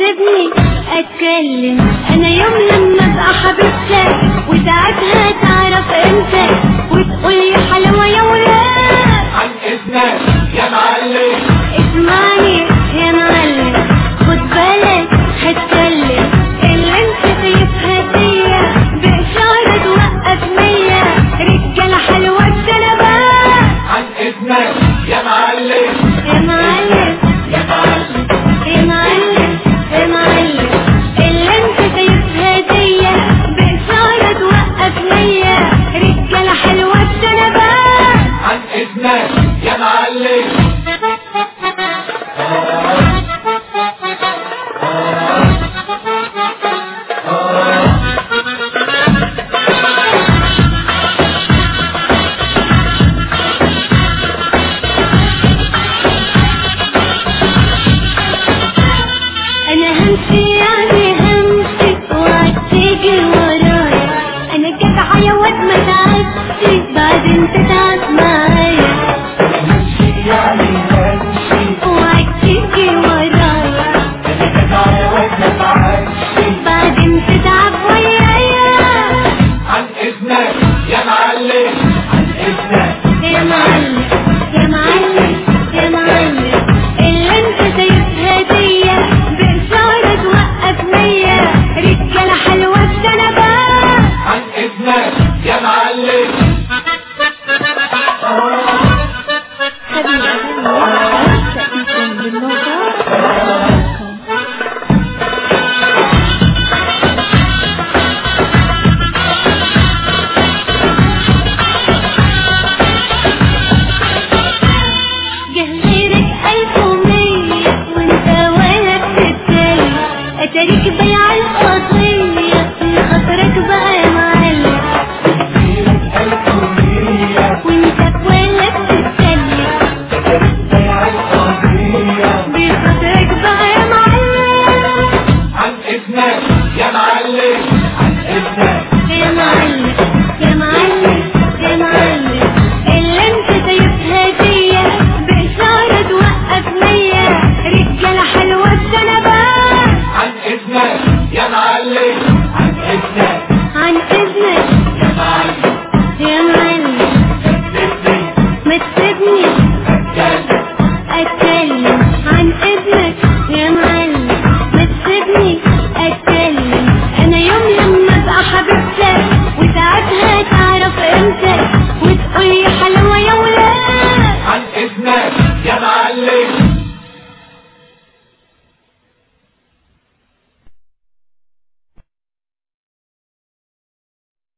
تسيبني اتكلم انا يوم لما ابقى حبيبتك، وساعتها تعرف امتى وتقولي حلوة يا ولاد. عن اذنك يا معلم اسمعني يا معلم، خد بالك هتكلم اللي انت شايفها ديا بإشارة توقف مية رجالة حلوة بسلامات. عن اذنك يا معلم يا معلم يا معلم يا معلم يا معلم، اللي انت شايفها ديا بإشارة توقف مية رجالة حلوة بسلامات. عن اذنك يا معلم انا همشي يعني همشي وهتيجي ورايا، انا جدعة يا واد ما تعبش بعدين تتعب معايا. همشي يعني همشي وهتيجي ورايا انا جدع يا واد ما تعبش بعدين تتعب ويايا. عن اذنك يا معلم عن اذنك يا معلم يا معلم يا معلم، اللي انت شايفها ديا بإشارة توقف مية رجالة حلوة بسلامات. عن اذنك يا معلم حبيبي